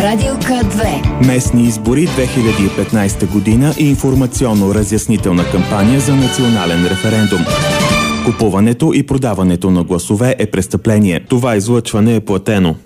Радио К2. Местни избори 2015 година и информационно-разяснителна кампания за национален референдум. Купуването и продаването на гласове е престъпление. Това излъчване е платено.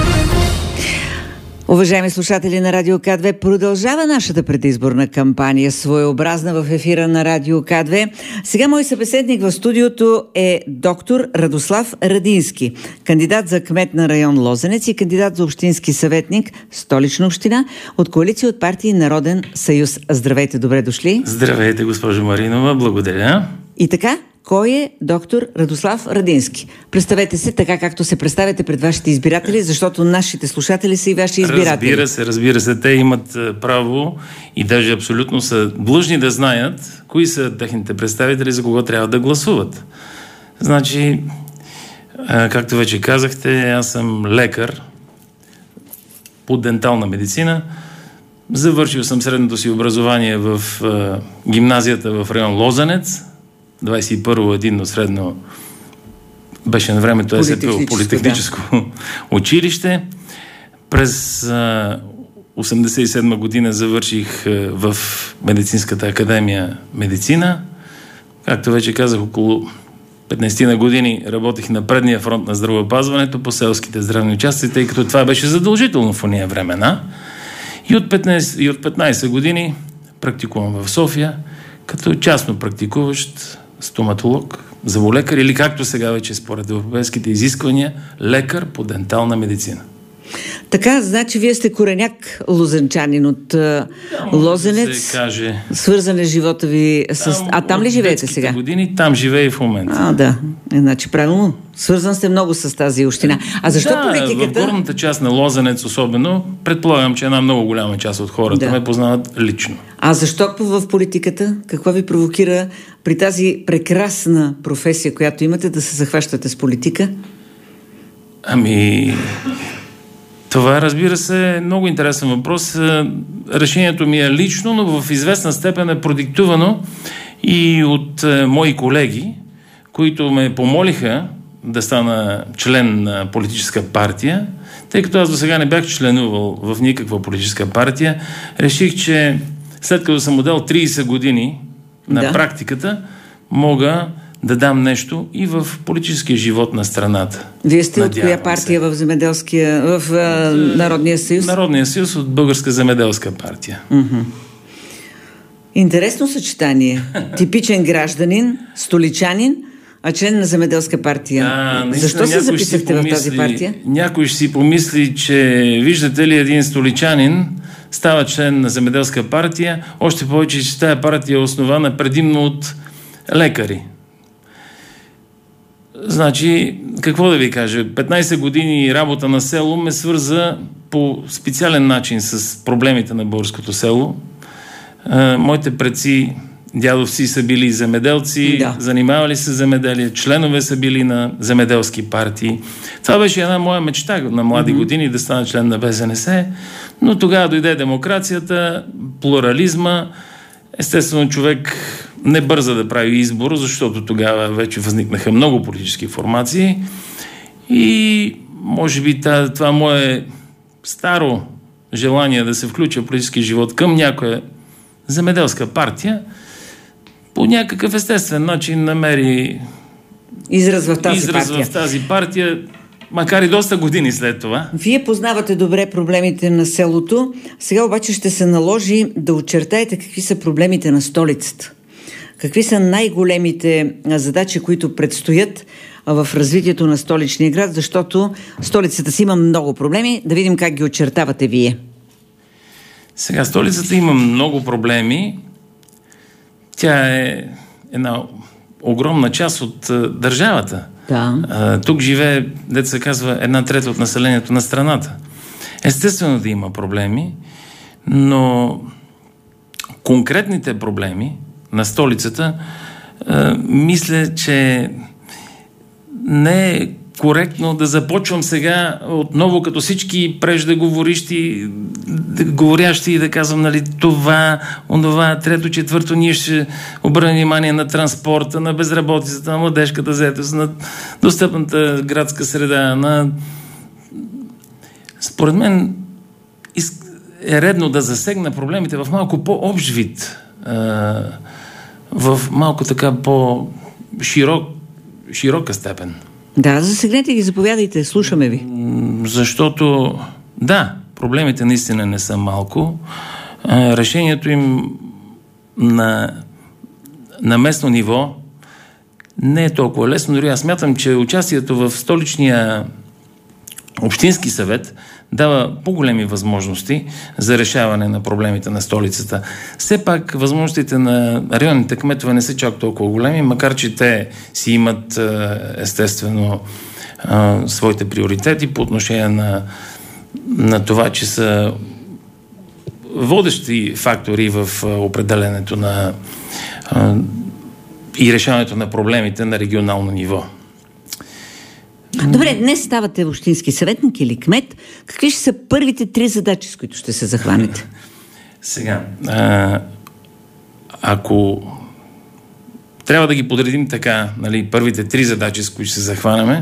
Уважаеми слушатели на Радио К2, продължава нашата предизборна кампания, своеобразна в ефира на Радио К2. Сега мой събеседник в студиото е доктор Радослав Радински, кандидат за кмет на район Лозенец и кандидат за общински съветник Столична община от коалиция от партии Народен съюз. Здравейте, добре дошли. Здравейте, госпожо Маринова, благодаря. И така, кой е доктор Радослав Радински? Представете се така, както се представяте пред вашите избиратели, защото нашите слушатели са и ваши избиратели. Разбира се, те имат право и даже абсолютно са длъжни да знаят кои са техните представители, за кого трябва да гласуват. Значи, както вече казахте, аз съм лекар по дентална медицина. Завършил съм средното си образование в гимназията в район Лозенец. 21-во единно средно беше на времето политехническо училище. През 1987 година завърших в Медицинската академия медицина. Както вече казах, около 15 на години работих на предния фронт на здравеопазването по селските здравни участъци, тъй като това беше задължително в ония времена. И от 15 години практикувам в София като частно практикуващ стоматолог, зъболекар или както сега вече според европейските изисквания, лекар по дентална медицина. Така, значи вие сте кореняк лозенчанин от Лозенец. Да каже. Свързан е живота ви с... там ли живеете сега? Години, там живее и в момента. Да. Значи правилно. Свързан сте много с тази община. А защо политиката? В горната част на Лозенец особено, предполагам, че една много голяма част от хората ме познават лично. А защо в политиката? Какво ви провокира при тази прекрасна професия, която имате, да се захващате с политика? Това, разбира се, е много интересен въпрос. Решението ми е лично, но в известна степен е продиктувано и от мои колеги, които ме помолиха да стана член на политическа партия. Тъй като аз до сега не бях членувал в никаква политическа партия, реших, че след като съм отдал 30 години на практиката, мога да дам нещо и в политическия живот на страната. Вие сте от коя партия в Народния съюз? Народния съюз от Българска земеделска партия. Интересно съчетание. Типичен гражданин, столичанин, а член на земеделска партия. Защо се записахте в тази партия? Някой ще си помисли, че виждате ли един столичанин става член на земеделска партия, още повече, че тая партия е основана предимно от лекари. Значи, какво да ви кажа, 15 години работа на село ме свърза по специален начин с проблемите на българското село. Моите предци, дядовци са били земеделци, занимавали се земеделие, членове са били на земеделски партии. Това беше една моя мечта на млади години да стана член на БЗНС, но тогава дойде демокрацията, плурализма. Естествено, човек не бърза да прави избор, защото тогава вече възникнаха много политически формации и може би това мое старо желание да се включа в политически живот към някоя земеделска партия по някакъв естествен начин намери израз в тази партия, макар и доста години след това. Вие познавате добре проблемите на селото. Сега обаче ще се наложи да очертаете какви са проблемите на столицата. Какви са най-големите задачи, които предстоят в развитието на столичния град, защото столицата си има много проблеми. Да видим как ги очертавате вие. Сега, столицата има много проблеми. Тя е една огромна част от държавата. Тук живее, дето се казва, 1/3 от населението на страната. Естествено да има проблеми, но конкретните проблеми на столицата, мисля, че не е коректно да започвам сега отново като всички преждеговорящи и да казвам, това, онова, трето, четвърто, ние ще обърнем внимание на транспорта, на безработицата, на младежката заетост, на достъпната градска среда, Според мен е редно да засегна проблемите в малко по-общ вид, в малко така по-широка степен. Да, засегнете ги, заповядайте, слушаме ви. Защото, да, проблемите наистина не са малко. Решението им на местно ниво не е толкова лесно. Дори аз смятам, че участието в столичния общински съвет дава по-големи възможности за решаване на проблемите на столицата. Все пак възможностите на районните кметове не са чак толкова големи, макар че те си имат естествено своите приоритети по отношение на това, че са водещи фактори в определенето на и решаването на проблемите на регионално ниво. Добре, днес ставате общински съветник или кмет. Какви ще са първите 3 задачи, с които ще се захванете? Сега, ако трябва да ги подредим така, нали, първите 3 задачи, с които ще се захванаме,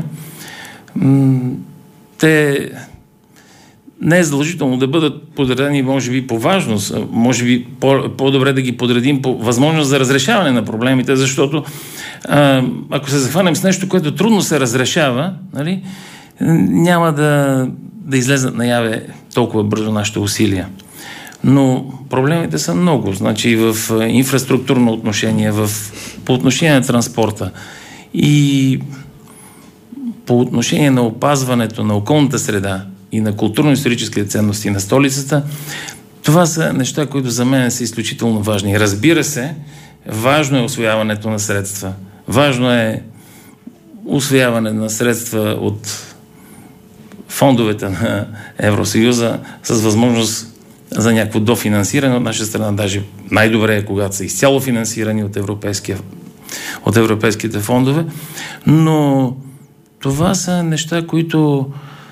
те не е задължително да бъдат подредени, може би, по важност, може би по-добре да ги подредим по възможност за разрешаване на проблемите, защото ако се захванем с нещо, което трудно се разрешава, нали, няма да излезат наяве толкова бързо нашите усилия. Но проблемите са много. Значи в инфраструктурно отношение, по отношение на транспорта и по отношение на опазването на околната среда и на културно-историческите ценности на столицата, това са неща, които за мен са изключително важни. Разбира се, важно е усвояването на средства. Важно е усвояване на средства от фондовете на Евросъюза с възможност за някакво дофинансиране от наша страна. Даже най-добре е, когато са изцяло финансирани от европейските фондове. Но това са неща, които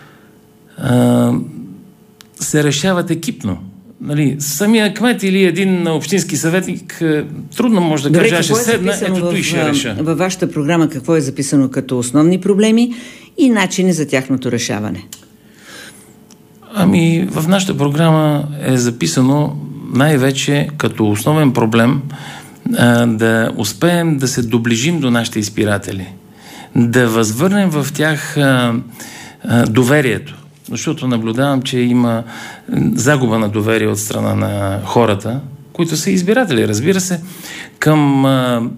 се решават екипно. Нали, самия кмет или един общински съветник трудно може да каже, ще седна, ето и ще реша. Във вашата програма какво е записано като основни проблеми и начини за тяхното решаване? В нашата програма е записано най-вече като основен проблем да успеем да се доближим до нашите избиратели, да възвърнем в тях доверието. Защото наблюдавам, че има загуба на доверие от страна на хората, които са избиратели, разбира се, към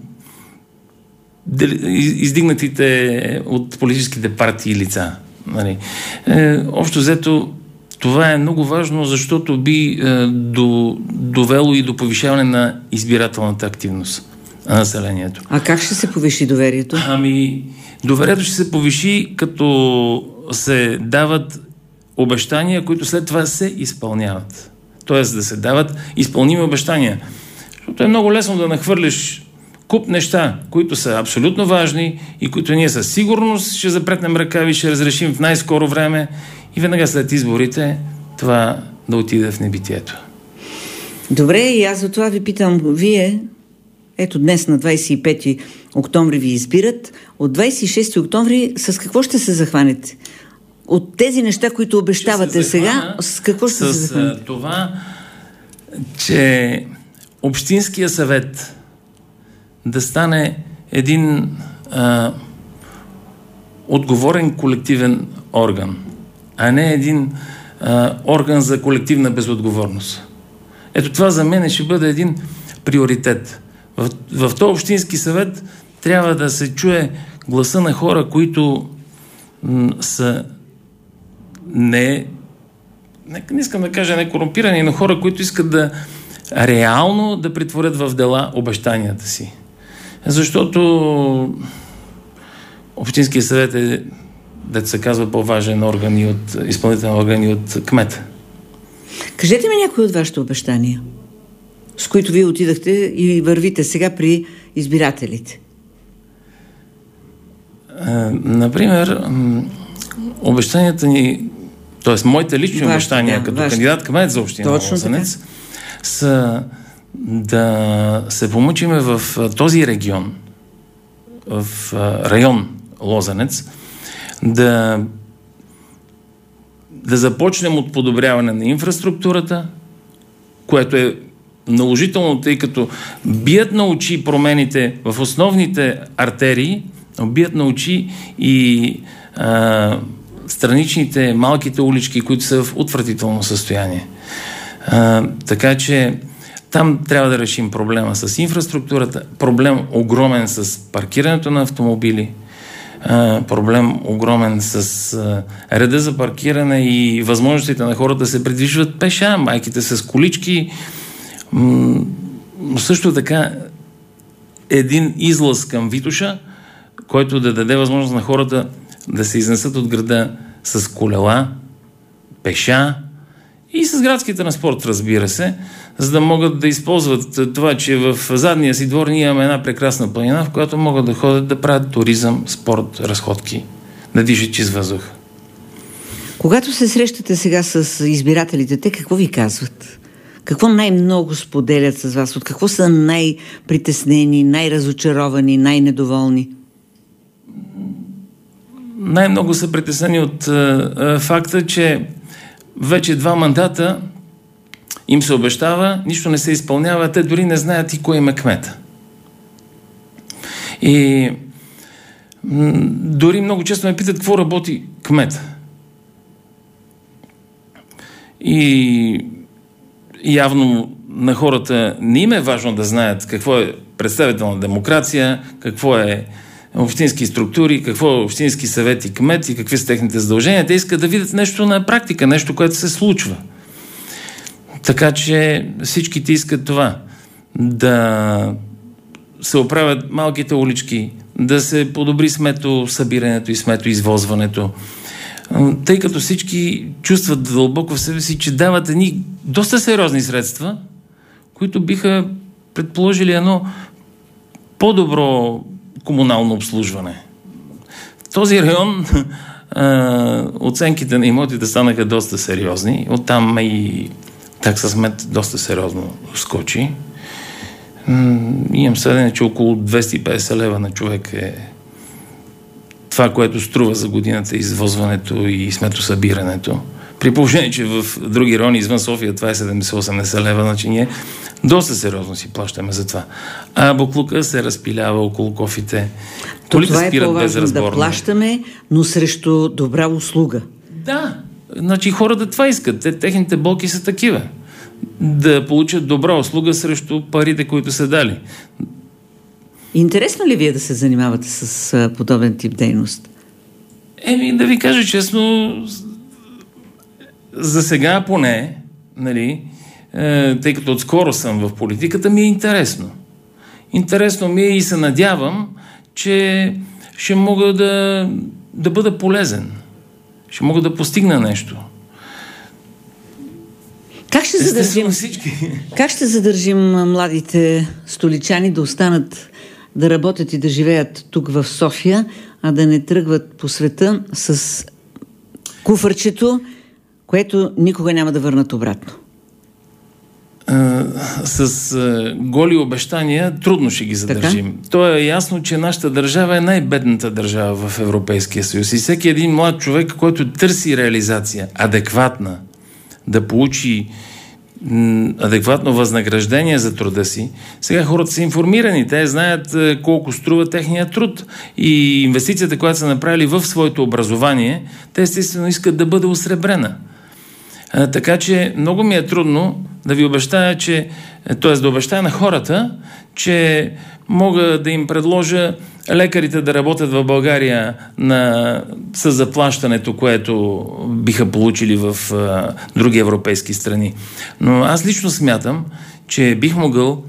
издигнатите от политическите партии лица. Нали. Общо взето, това е много важно, защото би довело и до повишаване на избирателната активност на населението. А как ще се повиши доверието? Доверието ще се повиши, като се дават обещания, които след това се изпълняват. Тоест да се дават изпълними обещания. Защото е много лесно да нахвърлиш куп неща, които са абсолютно важни и които ние със сигурност ще запретнем ръкави, ще разрешим в най-скоро време и веднага след изборите това да отиде в небитието. Добре, и аз за това ви питам, вие, ето днес на 25 октомври ви избират, от 26 октомври с какво ще се захванете? От тези неща, които обещавате сега, с какво ще се захванете? С това, че Общинския съвет да стане един отговорен колективен орган, а не един орган за колективна безотговорност. Ето това за мен ще бъде един приоритет. В този Общински съвет трябва да се чуе гласа на хора, които са не искам да кажа не корумпирани, но хора, които искат да реално да претворят в дела обещанията си. Защото Общинския съвет е, дето се казва, по-важен орган и от изпълнителен орган и от кмета. Кажете ми някои от вашите обещания, с които вие отидахте и вървите сега при избирателите. Например, обещанията ни, т.е. моите лични обещания като кандидат кмет за община Лозенец са да се помъчиме в този регион, в район Лозенец, да да започнем от подобряване на инфраструктурата, което е наложително, тъй като бият на очи промените в основните артерии, бият на очи и страничните малките улички, които са в отвратително състояние. Така че там трябва да решим проблема с инфраструктурата, проблем огромен с паркирането на автомобили, проблем огромен с реда за паркиране и възможностите на хората да се придвижват пеша, майките с колички. Също така един излаз към Витоша, който да даде възможност на хората да се изнесат от града с колела, пеша и с градски транспорт, разбира се, за да могат да използват това, че в задния си двор ние имаме една прекрасна планина, в която могат да ходят да правят туризъм, спорт, разходки, да дишат чист въздух. Когато се срещате сега с избирателите, те какво ви казват? Какво най-много споделят с вас? От какво са най-притеснени, най-разочаровани, най-недоволни? Най-много са притеснени от факта, че вече 2 мандата им се обещава, нищо не се изпълнява, те дори не знаят и кой им е кмета. И дори много често ме питат какво работи кмета. И явно на хората не им е важно да знаят какво е представителна демокрация, какво е общински структури, какво е общински съвет и кмет и какви са техните задължения. Те искат да видят нещо на практика, нещо, което се случва. Така че всичките искат това. Да се оправят малките улички, да се подобри сметосъбирането и сметоизвозването. Тъй като всички чувстват дълбоко в себе си, че дават едни доста сериозни средства, които биха предположили едно по-добро комунално обслужване. В този район оценките на имотите станаха доста сериозни. Оттам и такса смет доста сериозно скочи. Имам сведение, че около 250 лева на човек е това, което струва за годината извозването и сметосъбирането. При положение, че в други райони извън София това е 70-80 лева, значи ние доста сериозно си плащаме за това. А буклука се разпилява около кофите. Това е по-важно да плащаме, но срещу добра услуга. Да, значи хората това искат. Техните болки са такива. Да получат добра услуга срещу парите, които са дали. Интересно ли вие да се занимавате с подобен тип дейност? Да ви кажа честно, за сега поне, нали, тъй като отскоро съм в политиката, ми е интересно. Интересно ми е и се надявам, че ще мога да бъда полезен. Ще мога да нещо. Как ще задържим младите столичани да останат да работят и да живеят тук в София, а да не тръгват по света с куфърчето, което никога няма да върнат обратно? С голи обещания трудно ще ги задържим. Така? То е ясно, че нашата държава е най-бедната държава в Европейския съюз. И всеки един млад човек, който търси реализация, адекватна, да получи адекватно възнаграждение за труда си. Сега хората са информирани, те знаят колко струва техния труд и инвестицията, която са направили в своето образование, те естествено искат да бъде осребрена. Така че много ми е трудно да ви обещая, да обещая на хората, че мога да им предложа лекарите да работят в България с заплащането, което биха получили в други европейски страни. Но аз лично смятам, че бих могъл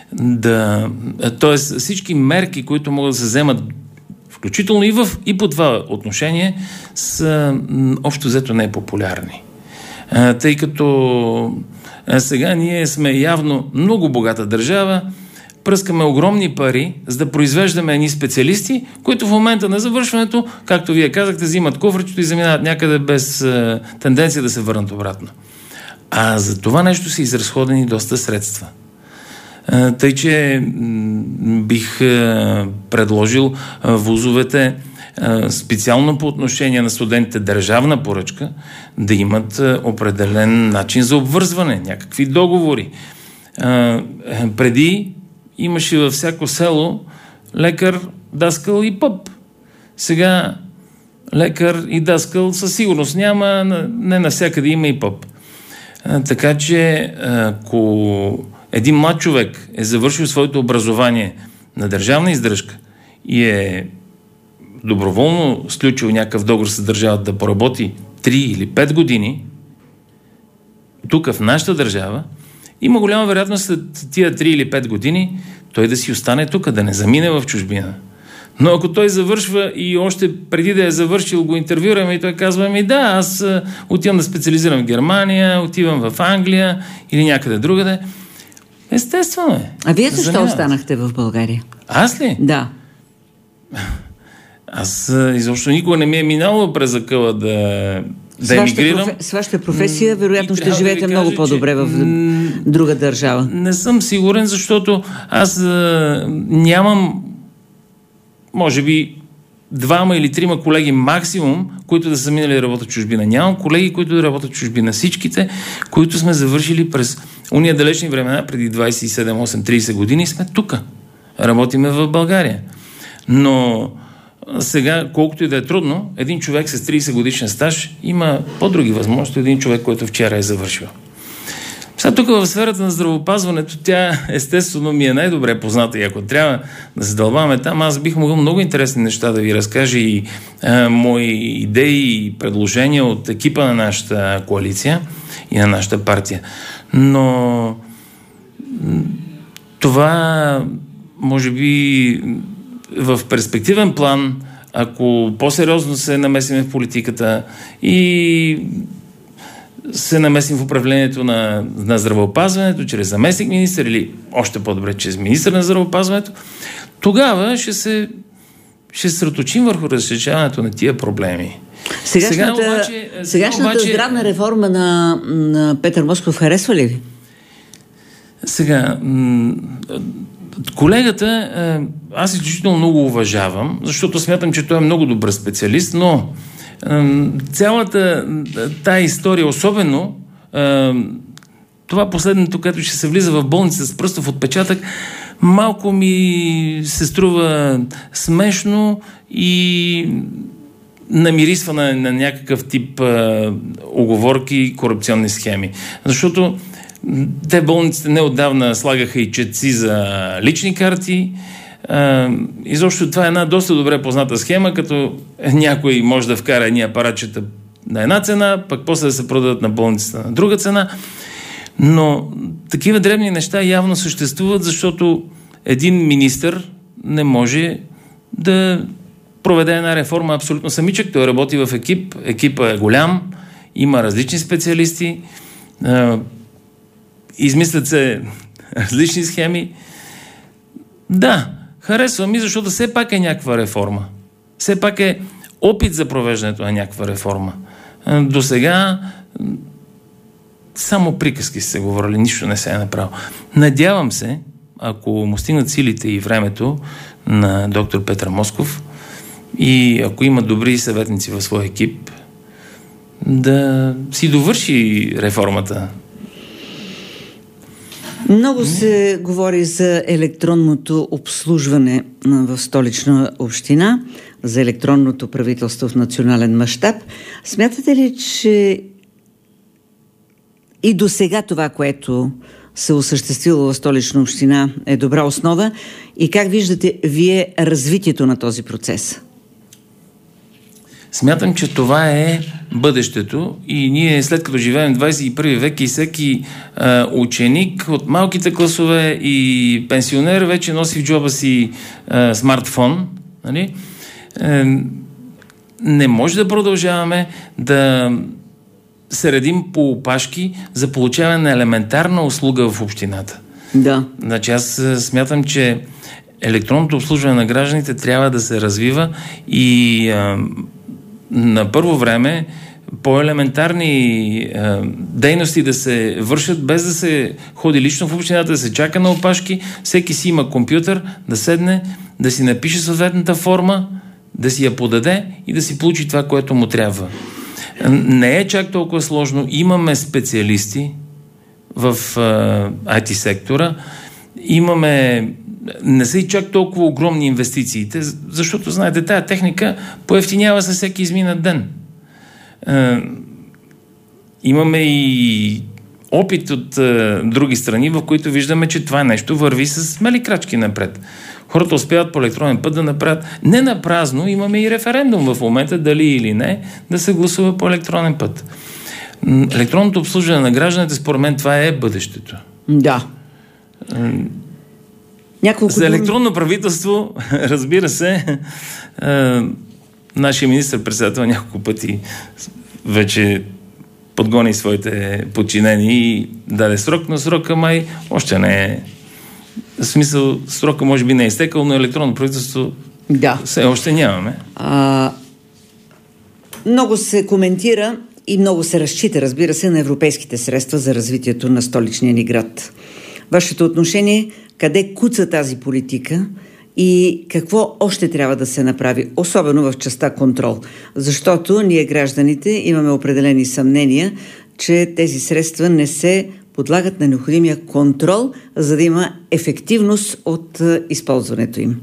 т.е. всички мерки, които могат да се вземат, включително и по това отношение, са общо взето непопулярни. Тъй като сега ние сме явно много богата държава, пръскаме огромни пари, за да произвеждаме едни специалисти, които в момента на завършването, както вие казахте, взимат куфрчето и заминават някъде без тенденция да се върнат обратно. А за това нещо са изразходени доста средства. Тъй, че бих предложил вузовете специално по отношение на студентите държавна поръчка, да имат определен начин за обвързване, някакви договори. Преди имаше във всяко село лекар, даскал и поп. Сега лекар и даскал със сигурност няма, не навсякъде има и поп. Така че, ако един млад човек е завършил своето образование на държавна издръжка и е доброволно сключил някакъв договор с държавата да поработи 3 или 5 години, тук в нашата държава, има голяма вероятност след тия 3 или 5 години той да си остане тук, да не замине в чужбина. Но ако той завършва и още преди да е завършил го интервюраме и той казва, да, аз отивам да специализирам в Германия, отивам в Англия или някъде другаде, естествено е. А вие защо останахте в България? Аз ли? Да. Аз изобщо никога не ми е минало през акъла да емигрирам. С вашата професия, вероятно ще живеете много по-добре в друга държава. Не съм сигурен, защото аз нямам, може би, 2 или 3 колеги максимум, които да са минали да работят в чужбина. Нямам колеги, които да работят в чужбина. Всичките, които сме завършили през уния далечни времена, преди 27, 8, 30 години, сме тук. Работиме в България. Но сега, колкото и да е трудно, един човек с 30 годишен стаж има по-други възможности, един човек, който вчера е завършил. Сега тук в сферата на здравеопазването, тя естествено ми е най-добре позната и ако трябва да се дълбаваме там, аз бих могъл много интересни неща да ви разкажа и мои идеи и предложения от екипа на нашата коалиция и на нашата партия. Но това може би в перспективен план, ако по-сериозно се намесим в политиката и се намесим в управлението на здравеопазването, чрез заместник министър или още по-добре, чрез министър на здравеопазването, тогава ще се съсредоточим върху разрешаването на тия проблеми. Сегашната здравна реформа на Петър Москов харесва ли ви? Сега, колегата аз изключително много уважавам, защото смятам, че той е много добър специалист, но цялата тая история, особено това последното, което ще се влиза в болница с пръстов отпечатък, малко ми се струва смешно и намирисва на някакъв тип уговорки и корупционни схеми. Защото те болниците неотдавна слагаха и четци за лични карти. Изобщо това е една доста добре позната схема, като някой може да вкара едни апаратчета на една цена, пък после да се продадат на болницата на друга цена. Но такива дребни неща явно съществуват, защото един министър не може да проведе една реформа абсолютно самичък. Той работи в екип. Екипа е голям, има различни специалисти, измислят се различни схеми. Да, харесва ми, защото все пак е някаква реформа. Все пак е опит за провеждането на някаква реформа. До сега само приказки се говорили, нищо не се е направило. Надявам се, ако му стигнат силите и времето на доктор Петър Москов и ако има добри съветници в своя екип, да си довърши реформата. Много се говори за електронното обслужване в Столична община, за електронното правителство в национален мащаб. Смятате ли, че и до сега това, което се осъществило в Столична община, е добра основа? И как виждате вие развитието на този процес? Смятам, че това е бъдещето и ние след като живеем в 21 век и всеки ученик от малките класове и пенсионер вече носи в джоба си смартфон, нали? Не може да продължаваме да се редим по опашки за получаване на елементарна услуга в общината. Да. Значи аз смятам, че електронното обслужване на гражданите трябва да се развива и на първо време по-елементарни дейности да се вършат без да се ходи лично в общината, да се чака на опашки, всеки си има компютър, да седне, да си напише съответната форма да си я подаде и да си получи това, което му трябва. Не е чак толкова сложно. Имаме специалисти в IT сектора. Не са и чак толкова огромни инвестициите, защото, знаете, тая техника поевтинява със всеки изминат ден. Имаме и опит от други страни, в които виждаме, че това нещо върви с смели крачки напред. Хората успяват по електронен път да направят. Не на празно, имаме и референдум в момента, дали или не, да се гласува по електронен път. Електронното обслужване на гражданите, според мен, това е бъдещето. Да. За електронно правителство, разбира се, нашия министър-председател няколко пъти вече подгони своите подчинени и даде срок, но срока май още не е. В смисъл, срока може би не е изтекал, но електронно правителство все още нямаме. Много се коментира и много се разчита, разбира се, на европейските средства за развитието на столичния ни град. Вашето отношение, къде куца тази политика и какво още трябва да се направи, особено в частта контрол? Защото ние, гражданите, имаме определени съмнения, че тези средства не се подлагат на необходимия контрол, за да има ефективност от използването им.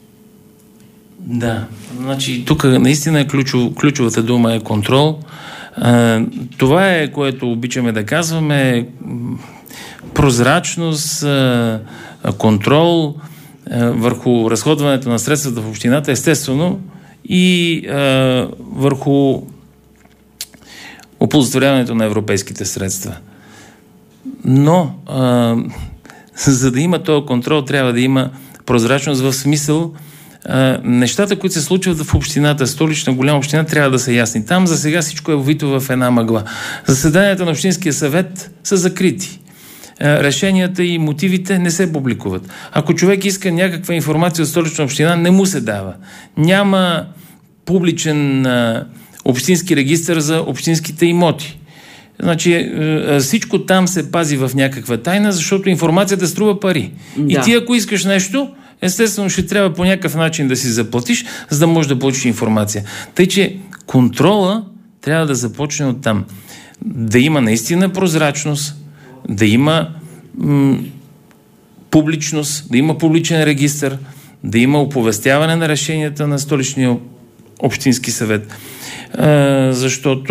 Да, значи тук наистина ключовата дума е контрол. Това е, което обичаме да казваме, прозрачност, контрол върху разходването на средствата в общината, естествено, и върху оползотворяването на европейските средства. Но за да има този контрол, трябва да има прозрачност в смисъл нещата, които се случват в общината, столична голяма община, трябва да са ясни. Там за сега всичко е увито в една мъгла. Заседанията на общинския съвет са закрити. Решенията и мотивите не се публикуват. Ако човек иска някаква информация от столична община, не му се дава. Няма публичен общински регистър за общинските имоти. Значи всичко там се пази в някаква тайна, защото информацията струва пари. Да. И ти, ако искаш нещо, естествено ще трябва по някакъв начин да си заплатиш, за да можеш да получиш информация. Тъй, че контрола трябва да започне от там. Да има наистина прозрачност, да има публичност, да има публичен регистър, да има оповестяване на решенията на столичния общински съвет. Защото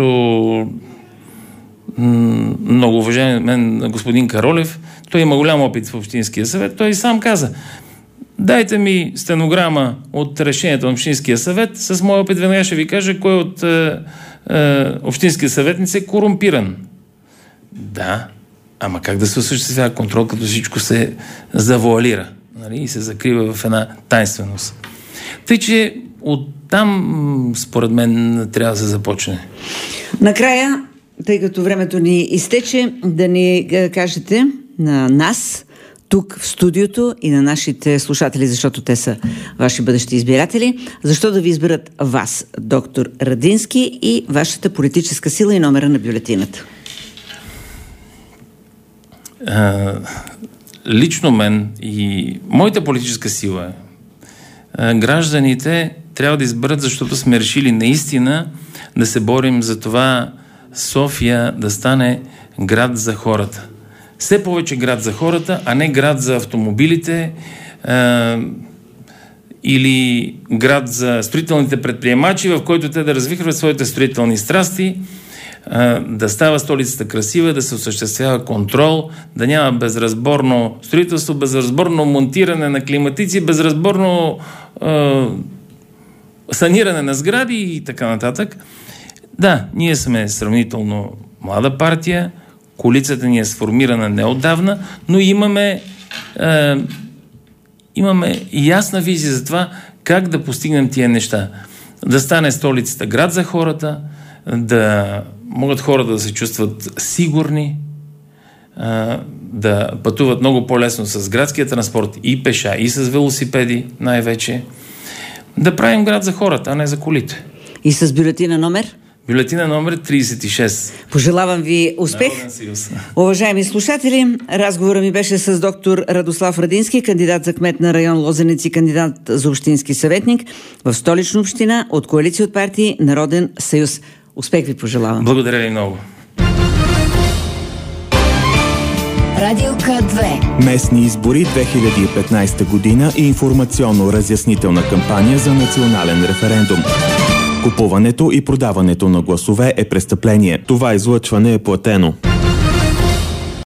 много уважаем мен господин Каролев, той има голям опит в общинския съвет, той сам каза: дайте ми стенограма от решението на общинския съвет, с моя опит веднага ще ви кажа кой от общинския съветници е корумпиран. Да, ама как да се осъществява контрол, като всичко се завуалира, нали, и се закрива в една тайнственост. Тъй, че оттам, според мен, трябва да се започне. Накрая, тъй като времето ни изтече, да ни кажете на нас, тук в студиото, и на нашите слушатели, защото те са ваши бъдещи избиратели, защо да ви изберат вас, доктор Радински, и вашата политическа сила и номера на бюлетината. Лично мен и моята политическа сила гражданите трябва да изберат, защото сме решили наистина да се борим за това София да стане град за хората. Все повече град за хората, а не град за автомобилите или град за строителните предприемачи, в който те да развихрят своите строителни страсти, да става столицата красива, да се осъществява контрол, да няма безразборно строителство, безразборно монтиране на климатици, безразборно саниране на сгради и така нататък. Да, ние сме сравнително млада партия, коалицията ни е сформирана неотдавна, но имаме ясна визия за това как да постигнем тия неща. Да стане столицата град за хората, да могат хората да се чувстват сигурни, да пътуват много по-лесно с градския транспорт и пеша, и с велосипеди най-вече. Да правим град за хората, а не за колите. И с бюлетина номер? Бюлетина номер 36. Пожелавам ви успех. Уважаеми слушатели, разговорът ми беше с доктор Радослав Радински, кандидат за кмет на район Лозенец и кандидат за общински съветник в Столична община от коалиция от партии Народен съюз. Успех ви пожелавам. Благодаря ви много. Радио К2. Местни избори 2015 година и информационно-разяснителна кампания за национален референдум. Купуването и продаването на гласове е престъпление. Това излъчване е платено.